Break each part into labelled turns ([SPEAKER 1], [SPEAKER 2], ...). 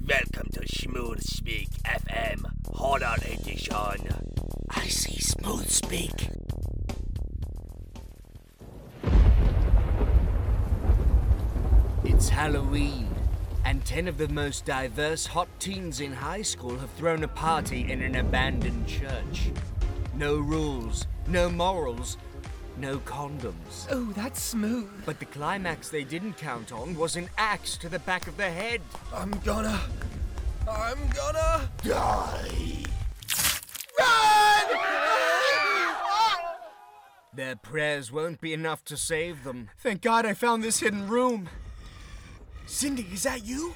[SPEAKER 1] Welcome to Smooth Speak FM Horror Edition.
[SPEAKER 2] I see Smooth Speak. It's Halloween, and 10 of the most diverse hot teens in high school have thrown a party in an abandoned church. No rules, no morals, no condoms.
[SPEAKER 1] Oh, that's smooth.
[SPEAKER 2] But the climax they didn't count on was an axe to the back of the head.
[SPEAKER 1] I'm gonna
[SPEAKER 2] Die!
[SPEAKER 1] run!
[SPEAKER 2] Their prayers won't be enough to save them.
[SPEAKER 1] Thank God I found this hidden room. Cindy, is that you?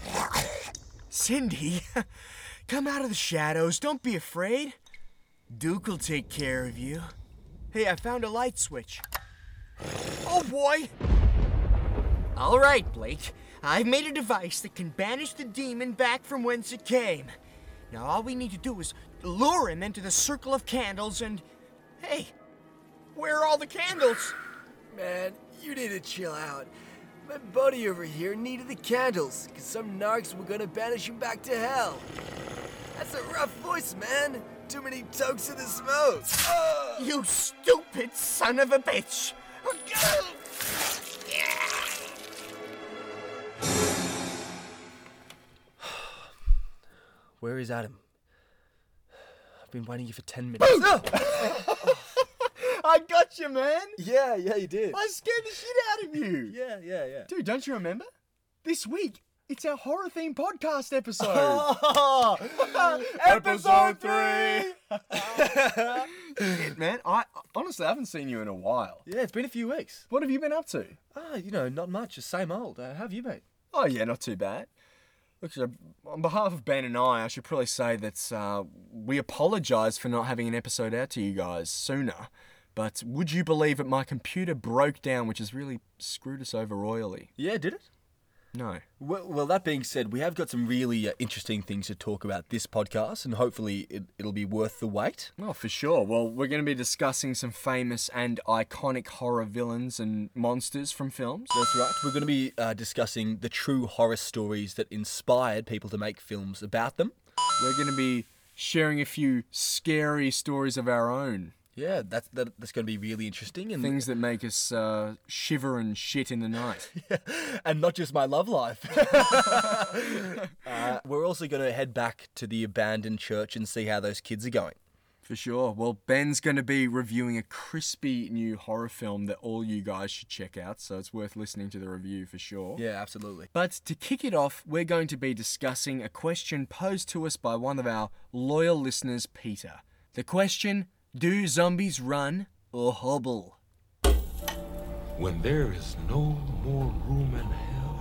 [SPEAKER 1] Cindy, come out of the shadows. Don't be afraid. Duke will take care of you. Hey, I found a light switch. Oh boy!
[SPEAKER 2] All right, Blake. I've made a device that can banish the demon back from whence it came. Now all we need to do is lure him into the circle of candles and... Hey, where are all the candles?
[SPEAKER 1] Man, you need to chill out. My buddy over here needed the candles, because some narcs were gonna banish him back to hell. That's a rough voice, man. Too many tugs of the smoke.
[SPEAKER 2] You stupid son of a bitch!
[SPEAKER 1] Where is Adam? I've been waiting here for 10 minutes.
[SPEAKER 3] I got you, man.
[SPEAKER 1] Yeah, you did.
[SPEAKER 3] I scared the shit out of you.
[SPEAKER 1] Yeah.
[SPEAKER 3] Dude, don't you remember? This week, it's our horror-themed podcast episode.
[SPEAKER 1] Episode 3!
[SPEAKER 3] Shit, man. I honestly haven't seen you in a while.
[SPEAKER 1] Yeah, it's been a few weeks.
[SPEAKER 3] What have you been up to?
[SPEAKER 1] Not much, just same old. How have you been?
[SPEAKER 3] Oh, yeah, not too bad. Look, on behalf of Ben and I should probably say that we apologise for not having an episode out to you guys sooner. But would you believe that my computer broke down, which has really screwed us over royally?
[SPEAKER 1] Yeah, did it?
[SPEAKER 3] No.
[SPEAKER 1] Well, that being said, we have got some really interesting things to talk about this podcast, and hopefully it'll be worth the wait.
[SPEAKER 3] Oh, for sure. Well, we're going to be discussing some famous and iconic horror villains and monsters from films.
[SPEAKER 1] That's right. We're going to be discussing the true horror stories that inspired people to make films about them.
[SPEAKER 3] We're going to be sharing a few scary stories of our own.
[SPEAKER 1] Yeah, that's going to be really interesting. And
[SPEAKER 3] Things that make us shiver and shit in the night.
[SPEAKER 1] and not just my love life. We're also going to head back to the abandoned church and see how those kids are going.
[SPEAKER 3] For sure. Well, Ben's going to be reviewing a crispy new horror film that all you guys should check out, so it's worth listening to the review for sure.
[SPEAKER 1] Yeah, absolutely.
[SPEAKER 3] But to kick it off, we're going to be discussing a question posed to us by one of our loyal listeners, Peter. The question... Do zombies run or hobble?
[SPEAKER 4] When there is no more room in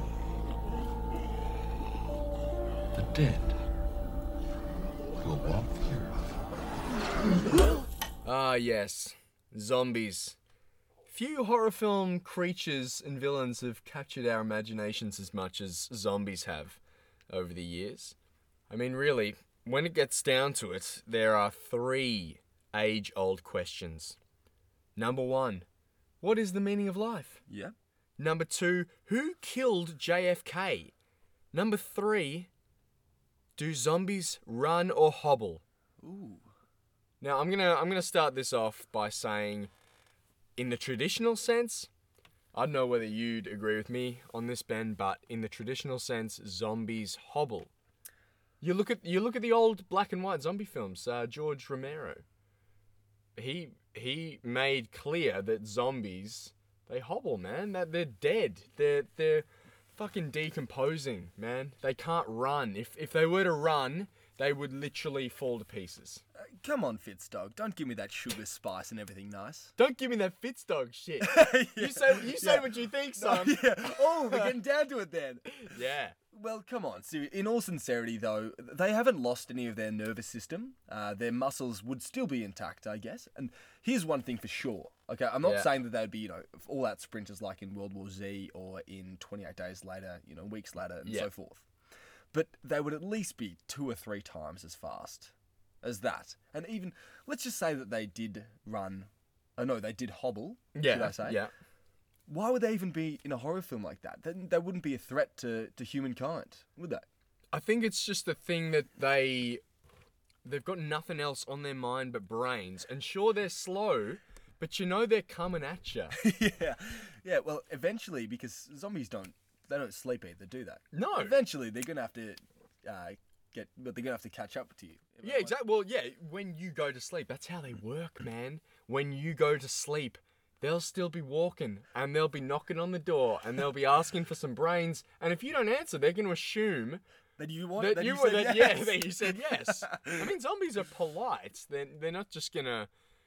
[SPEAKER 4] hell, the dead will walk the earth.
[SPEAKER 3] Ah, yes. Zombies. Few horror film creatures and villains have captured our imaginations as much as zombies have over the years. I mean, really, when it gets down to it, there are 3 age-old questions. Number 1, what is the meaning of life?
[SPEAKER 1] Yeah.
[SPEAKER 3] Number 2, who killed JFK? Number 3, do zombies run or hobble?
[SPEAKER 1] Ooh.
[SPEAKER 3] Now I'm gonna start this off by saying, in the traditional sense, I don't know whether you'd agree with me on this, Ben, but in the traditional sense, zombies hobble. You look at the old black and white zombie films. George Romero. He made clear that zombies, they hobble, man. That they're dead. They're fucking decomposing, man. They can't run. If they were to run, they would literally fall to pieces.
[SPEAKER 1] Come on, Fitzdog. Don't give me that sugar spice and everything nice.
[SPEAKER 3] Don't give me that Fitzdog shit. You say what you think, son.
[SPEAKER 1] Yeah. Oh, we're getting down to it then.
[SPEAKER 3] Yeah.
[SPEAKER 1] Well, come on. In all sincerity, though, they haven't lost any of their nervous system. Their muscles would still be intact, I guess. And here's one thing for sure. Okay, I'm not saying that they'd be, all-out sprinters like in World War Z or in 28 Days Later, weeks later and so forth. But they would at least be 2 or 3 times as fast as that. And even, let's just say that they did run... Oh, no, they did hobble, should I say.
[SPEAKER 3] Yeah.
[SPEAKER 1] Why would they even be in a horror film like that? They wouldn't be a threat to humankind, would they?
[SPEAKER 3] I think it's just the thing that they've got nothing else on their mind but brains. And sure, they're slow, but you know they're coming at you.
[SPEAKER 1] Yeah. Well, eventually, because zombies don't sleep either, do they?
[SPEAKER 3] No.
[SPEAKER 1] Eventually, they're gonna have to they're gonna have to catch up to you.
[SPEAKER 3] Yeah, exactly. Well, yeah, when you go to sleep, that's how they work, man. When you go to sleep, they'll still be walking, and they'll be knocking on the door, and they'll be asking for some brains. And if you don't answer, they're going to assume
[SPEAKER 1] that you want
[SPEAKER 3] that
[SPEAKER 1] that
[SPEAKER 3] you
[SPEAKER 1] said
[SPEAKER 3] yes.
[SPEAKER 1] yes.
[SPEAKER 3] Yeah, that you said yes. I mean, zombies are polite. They're not just gonna,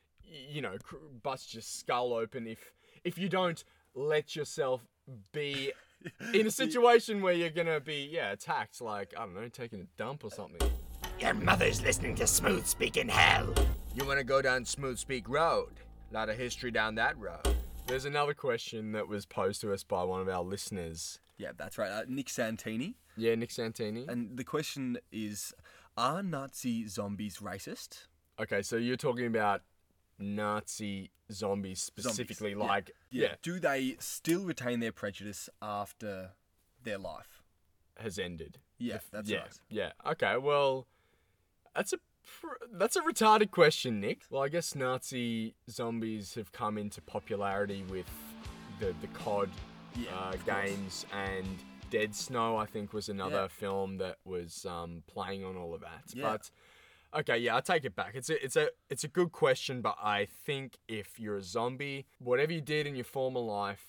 [SPEAKER 3] bust your skull open if you don't let yourself be in a situation where you're gonna be attacked, like, I don't know, taking a dump or something.
[SPEAKER 2] Your mother's listening to Smooth Speak in hell.
[SPEAKER 3] You want to go down Smooth Speak Road? A lot of history down that road. There's another question that was posed to us by one of our listeners.
[SPEAKER 1] Yeah, that's right. Nick Santini.
[SPEAKER 3] Yeah, Nick Santini.
[SPEAKER 1] And the question is, are Nazi zombies racist?
[SPEAKER 3] Okay, so you're talking about Nazi zombies specifically,
[SPEAKER 1] Yeah. Do they still retain their prejudice after their life
[SPEAKER 3] has ended?
[SPEAKER 1] Yeah, that's right.
[SPEAKER 3] Yeah. Okay. Well, that's a retarded question, Nick. Well, I guess Nazi zombies have come into popularity with the COD games, and Dead Snow, I think, was another film that was playing on all of that.
[SPEAKER 1] Yeah.
[SPEAKER 3] But okay, yeah, I take it back. It's a good question, but I think if you're a zombie, whatever you did in your former life,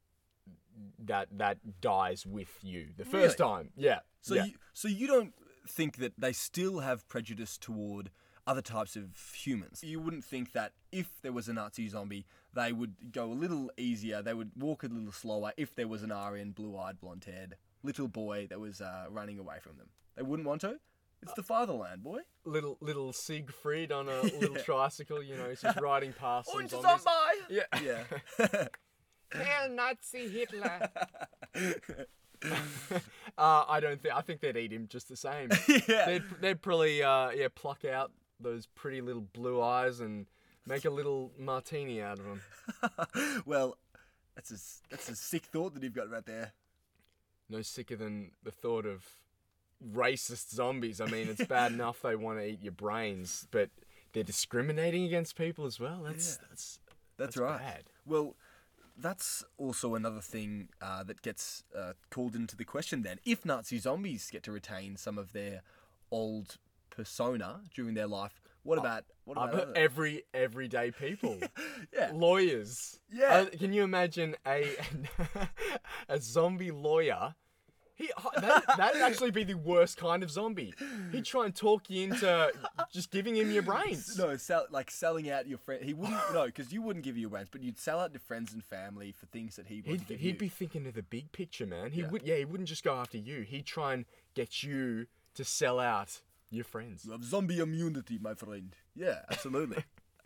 [SPEAKER 3] that dies with you the first time. Yeah.
[SPEAKER 1] So you don't think that they still have prejudice toward other types of humans? You wouldn't think that if there was a Nazi zombie, they would go a little easier, they would walk a little slower if there was an Aryan, blue-eyed, blonde-haired little boy that was running away from them. They wouldn't want to? It's the fatherland, boy.
[SPEAKER 3] Little Siegfried on a little tricycle, he's just riding past some
[SPEAKER 1] Und
[SPEAKER 3] zombies.
[SPEAKER 1] Zombie!
[SPEAKER 3] Yeah.
[SPEAKER 2] Hail Nazi Hitler.
[SPEAKER 3] I think they'd eat him just the same.
[SPEAKER 1] Yeah.
[SPEAKER 3] They'd probably pluck out those pretty little blue eyes and make a little martini out of them.
[SPEAKER 1] Well, that's a sick thought that you've got right there.
[SPEAKER 3] No sicker than the thought of racist zombies. I mean, it's bad enough they want to eat your brains, but they're discriminating against people as well. That's
[SPEAKER 1] right.
[SPEAKER 3] Bad.
[SPEAKER 1] Well, that's also another thing that gets called into the question then. If Nazi zombies get to retain some of their old persona during their life, what about other?
[SPEAKER 3] Everyday people?
[SPEAKER 1] Yeah.
[SPEAKER 3] Lawyers.
[SPEAKER 1] Yeah.
[SPEAKER 3] Can you imagine a zombie lawyer? That'd actually be the worst kind of zombie. He'd try and talk you into just giving him your brains.
[SPEAKER 1] No, selling out your friend. He wouldn't. No, because you wouldn't give you your brains, but you'd sell out to friends and family for things that he wouldn't give you.
[SPEAKER 3] He'd be thinking of the big picture, man. He wouldn't just go after you. He'd try and get you to sell out your friends.
[SPEAKER 1] You have zombie immunity, my friend. Yeah, absolutely.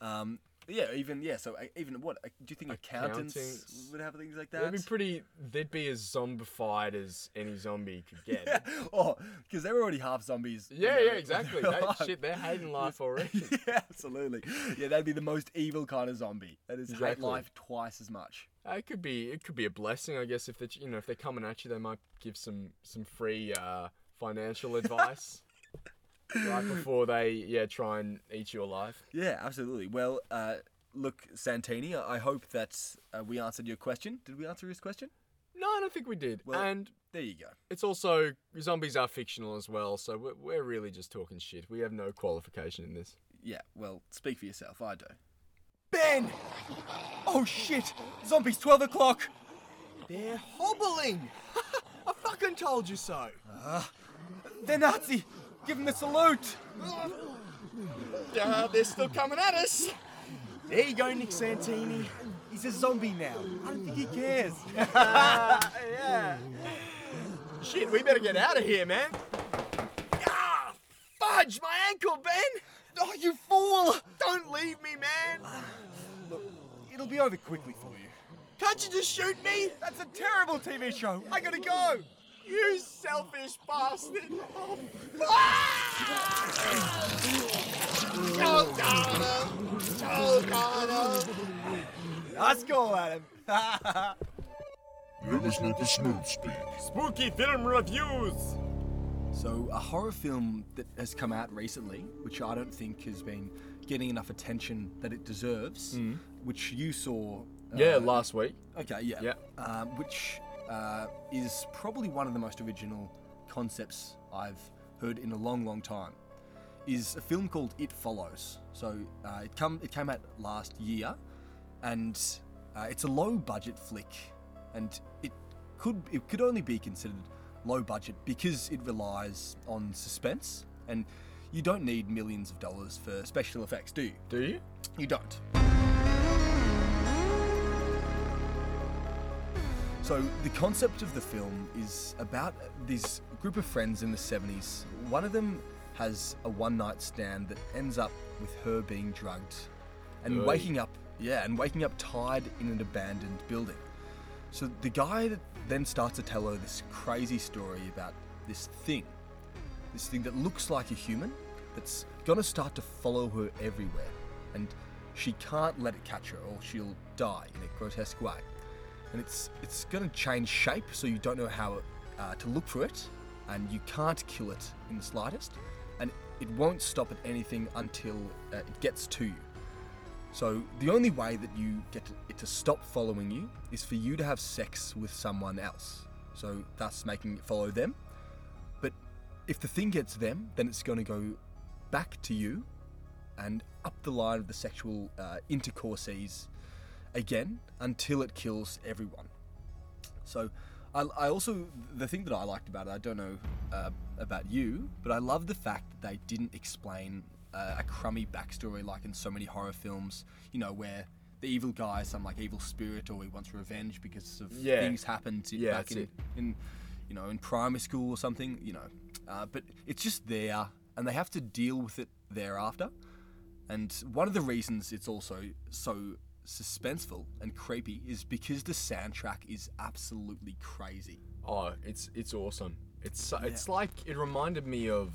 [SPEAKER 1] So even what do you think accountants would have things like that?
[SPEAKER 3] They'd be as zombified as any zombie could get.
[SPEAKER 1] Yeah. Oh, because they're already half zombies.
[SPEAKER 3] Yeah, exactly. They're hating life already.
[SPEAKER 1] Yeah, absolutely. Yeah, that'd be the most evil kind of zombie. That is hate life twice as much.
[SPEAKER 3] It could be a blessing, I guess. If they're coming at you, they might give some free financial advice. Right before they try and eat you alive.
[SPEAKER 1] Yeah, absolutely. Well, look, Santini, I hope that we answered your question. Did we answer his question?
[SPEAKER 3] No, I don't think we did.
[SPEAKER 1] Well,
[SPEAKER 3] and
[SPEAKER 1] there you go.
[SPEAKER 3] It's also, zombies are fictional as well, so we're really just talking shit. We have no qualification in this.
[SPEAKER 1] Yeah, well, speak for yourself. I do.
[SPEAKER 2] Ben! Oh shit! Zombies, 12 o'clock! They're hobbling! I fucking told you so!
[SPEAKER 1] They're Nazi! Give them the salute!
[SPEAKER 2] They're still coming at us! There you go, Nick Santini.
[SPEAKER 1] He's a zombie now. I don't think he cares.
[SPEAKER 2] Yeah.
[SPEAKER 3] Shit, we better get out of here, man.
[SPEAKER 2] Ah, fudge, my ankle, Ben!
[SPEAKER 1] Oh, you fool!
[SPEAKER 2] Don't leave me, man!
[SPEAKER 1] Look, it'll be over quickly for you.
[SPEAKER 2] Can't you just shoot me?
[SPEAKER 1] That's a terrible TV show. I gotta go!
[SPEAKER 2] You selfish bastard! Choke on him!
[SPEAKER 1] Let's go, Adam.
[SPEAKER 4] You're listening to Smooth Speak.
[SPEAKER 3] Spooky film reviews.
[SPEAKER 1] So a horror film that has come out recently, which I don't think has been getting enough attention that it deserves, which you saw.
[SPEAKER 3] Last week.
[SPEAKER 1] Okay, yeah.
[SPEAKER 3] Yeah.
[SPEAKER 1] Which is probably one of the most original concepts I've heard in a long, long time, is a film called It Follows. So it came out last year, and it's a low-budget flick, and it could only be considered low budget because it relies on suspense, and you don't need millions of dollars for special effects, do you?
[SPEAKER 3] Do you?
[SPEAKER 1] You don't. So the concept of the film is about this group of friends in the 70s. One of them has a one-night stand that ends up with her being drugged and waking up tied in an abandoned building. So the guy then starts to tell her this crazy story about this thing that looks like a human that's gonna start to follow her everywhere, and she can't let it catch her or she'll die in a grotesque way. And it's gonna change shape, so you don't know how to look for it, and you can't kill it in the slightest, and it won't stop at anything until it gets to you. So the only way that you get it to stop following you is for you to have sex with someone else, so thus making it follow them. But if the thing gets them, then it's going to go back to you and up the line of the sexual intercourses again until it kills everyone. So I also, the thing that I liked about it, I don't know about you, but I love the fact that they didn't explain a crummy backstory like in so many horror films, where the evil guy is some like evil spirit, or he wants revenge because of things happened back in primary school or something, but it's just there and they have to deal with it thereafter. And one of the reasons it's also so suspenseful and creepy is because the soundtrack is absolutely crazy.
[SPEAKER 3] Oh, it's awesome. It's like, it reminded me of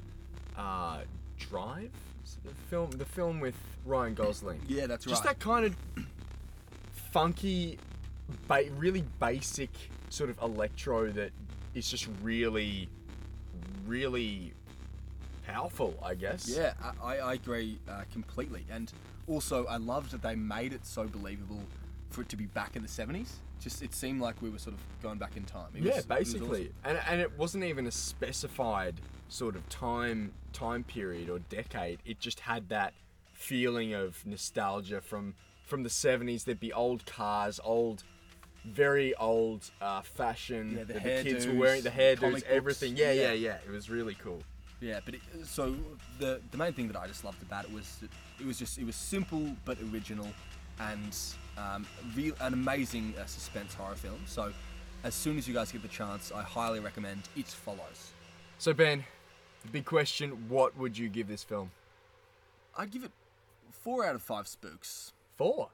[SPEAKER 3] Drive, the film with Ryan Gosling.
[SPEAKER 1] Yeah, that's right.
[SPEAKER 3] Just that kind of funky, really basic sort of electro that is just really, really powerful, I guess.
[SPEAKER 1] Yeah, I agree completely. And also, I loved that they made it so believable for it to be back in the 70s. Just, it seemed like we were sort of going back in time.
[SPEAKER 3] Basically. And it wasn't even a specified sort of time period or decade. It just had that feeling of nostalgia from the 70s. There'd be old cars, very old fashion.
[SPEAKER 1] Yeah,
[SPEAKER 3] the kids were wearing the hairdos, everything. Yeah. It was really cool.
[SPEAKER 1] Yeah, but so the main thing that I just loved about it was that it was simple but original, and an amazing suspense horror film. So as soon as you guys get the chance, I highly recommend It Follows.
[SPEAKER 3] So Ben, the big question, what would you give this film?
[SPEAKER 1] I'd give it 4 out of 5 spooks.
[SPEAKER 3] 4?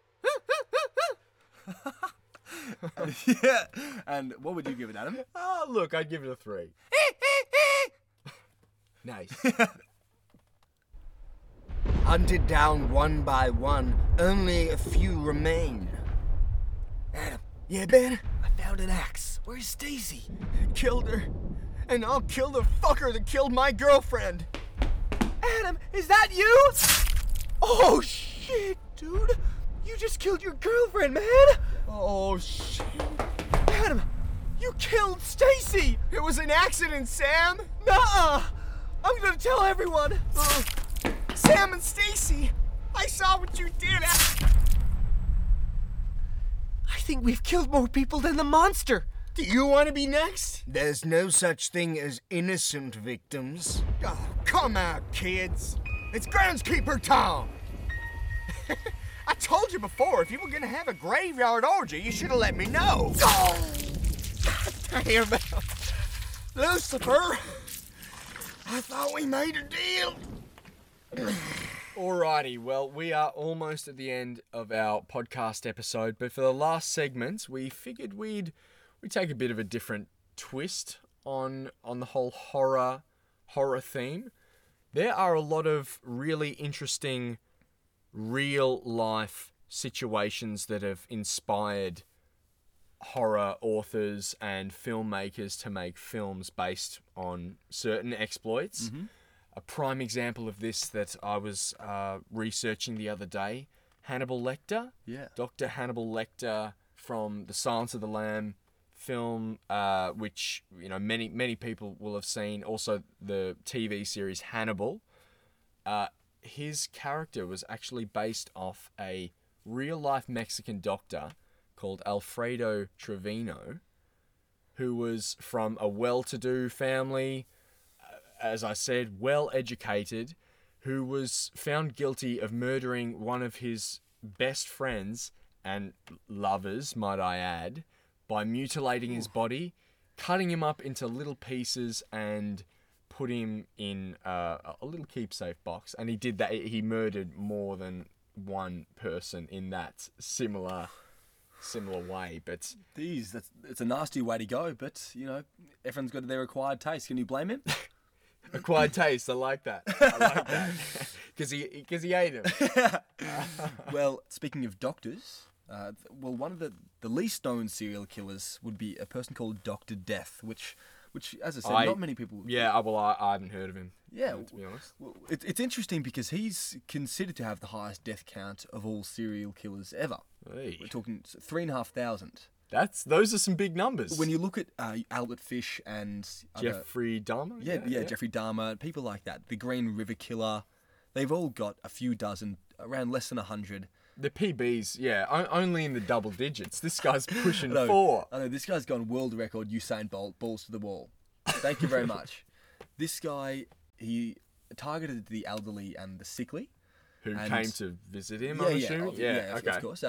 [SPEAKER 1] Yeah, and what would you give it, Adam?
[SPEAKER 3] Oh, look, I'd give it a 3. Nice.
[SPEAKER 2] Hunted down one by one, only a few remain.
[SPEAKER 1] Adam.
[SPEAKER 2] Yeah, Ben?
[SPEAKER 1] I found an axe. Where's Stacy?
[SPEAKER 2] Killed her. And I'll kill the fucker that killed my girlfriend.
[SPEAKER 1] Adam, is that you? Oh, shit, dude. You just killed your girlfriend, man.
[SPEAKER 2] Oh, shit.
[SPEAKER 1] Adam, you killed Stacy.
[SPEAKER 2] It was an accident, Sam.
[SPEAKER 1] Nuh-uh. I'm gonna tell everyone.
[SPEAKER 2] Sam and Stacy, I saw what you did.
[SPEAKER 1] I think we've killed more people than the monster.
[SPEAKER 2] Do you want to be next? There's no such thing as innocent victims. Oh, come out, kids. It's groundskeeper time. I told you before, if you were gonna have a graveyard orgy, you should have let me know. Oh! Damn it. Lucifer, I thought we made a deal.
[SPEAKER 3] Alrighty, well, we are almost at the end of our podcast episode, but for the last segment, we figured we'd take a bit of a different twist on the whole horror theme. There are a lot of really interesting real life situations that have inspired horror authors and filmmakers to make films based on certain exploits. A prime example of this that I was researching the other day, Hannibal Lecter.
[SPEAKER 1] Yeah.
[SPEAKER 3] Dr. Hannibal Lecter from the Silence of the Lamb film, which many people will have seen. Also, the TV series Hannibal. His character was actually based off a real-life Mexican doctor called Alfredo Trevino, who was from a well-to-do family, as I said, well-educated, who was found guilty of murdering one of his best friends and lovers, might I add, by mutilating his body, cutting him up into little pieces, and put him in a little keepsafe box. And he did that. He murdered more than one person in that similar way. But
[SPEAKER 1] it's a nasty way to go, but, everyone's got their acquired taste. Can you blame him?
[SPEAKER 3] Acquired taste. I like that. Because he ate him.
[SPEAKER 1] Well, speaking of doctors, one of the least known serial killers would be a person called Dr. Death, which, as I said, not many people.
[SPEAKER 3] Yeah, I haven't heard of him.
[SPEAKER 1] Yeah,
[SPEAKER 3] to be honest.
[SPEAKER 1] Well, it's interesting because he's considered to have the highest death count of all serial killers ever.
[SPEAKER 3] Hey.
[SPEAKER 1] We're talking 3,500.
[SPEAKER 3] Those are some big numbers.
[SPEAKER 1] When you look at Albert Fish and
[SPEAKER 3] Jeffrey Dahmer,
[SPEAKER 1] yeah, Jeffrey Dahmer, people like that, the Green River Killer, they've all got a few dozen, around less than 100.
[SPEAKER 3] The PBs, only in the double digits. This guy's pushing 4.
[SPEAKER 1] I know, this guy's gone world record Usain Bolt, balls to the wall. Thank you very much. This guy, he targeted the elderly and the sickly.
[SPEAKER 3] Who came to visit him, I'm assuming?
[SPEAKER 1] Okay. Of course.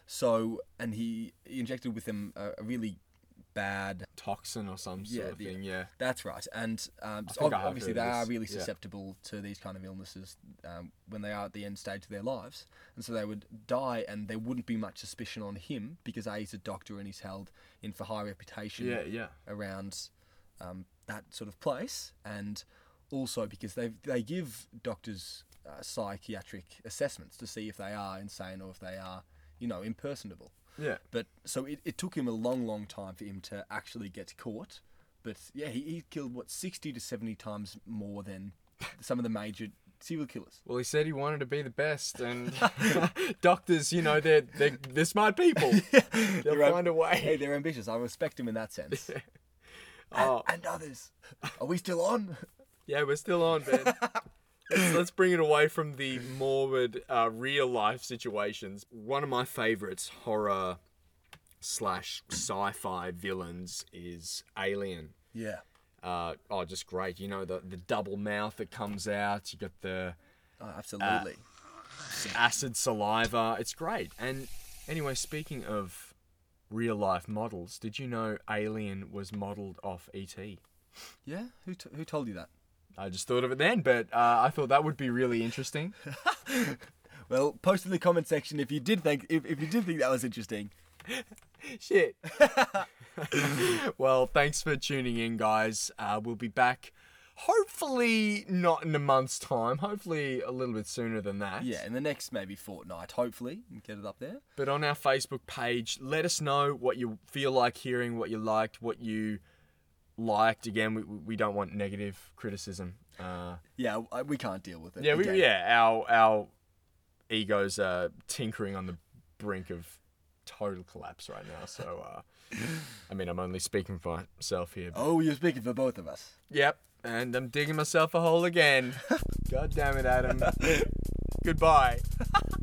[SPEAKER 1] And he injected with them a really bad
[SPEAKER 3] toxin or some sort of thing,
[SPEAKER 1] That's right. And obviously they are really susceptible to these kind of illnesses when they are at the end stage of their lives. And so they would die, and there wouldn't be much suspicion on him because he's a doctor and he's held in for high reputation around that sort of place. And also because they give doctors psychiatric assessments to see if they are insane or if they are, impersonable.
[SPEAKER 3] Yeah.
[SPEAKER 1] But so it took him a long time for him to actually get caught. But he killed 60 to 70 times more than some of the major serial killers.
[SPEAKER 3] Well, he said he wanted to be the best, and doctors, they're smart people. They'll find a way.
[SPEAKER 1] Hey, they're ambitious. I respect him in that sense. And others. Are we still on?
[SPEAKER 3] Yeah, we're still on, Ben. Let's bring it away from the morbid real-life situations. One of my favourites, horror / sci-fi villains, is Alien.
[SPEAKER 1] Yeah.
[SPEAKER 3] Just great. The double mouth that comes out. You got the...
[SPEAKER 1] Oh, absolutely.
[SPEAKER 3] Acid saliva. It's great. And anyway, speaking of real-life models, did you know Alien was modelled off E.T.?
[SPEAKER 1] Yeah? Who told you that?
[SPEAKER 3] I just thought of it then, but I thought that would be really interesting.
[SPEAKER 1] Well, post in the comment section if you did think that was interesting.
[SPEAKER 3] Shit. Well, thanks for tuning in, guys. We'll be back. Hopefully not in a month's time. Hopefully a little bit sooner than that.
[SPEAKER 1] Yeah, in the next maybe fortnight, hopefully. Get it up there.
[SPEAKER 3] But on our Facebook page, let us know what you feel like hearing, what you liked, what you liked. Again, we don't want negative criticism.
[SPEAKER 1] We can't deal with it.
[SPEAKER 3] Our egos are tinkering on the brink of total collapse right now. So, I'm only speaking for myself here. But...
[SPEAKER 1] Oh, you're speaking for both of us.
[SPEAKER 3] Yep, and I'm digging myself a hole again. God damn it, Adam. Goodbye.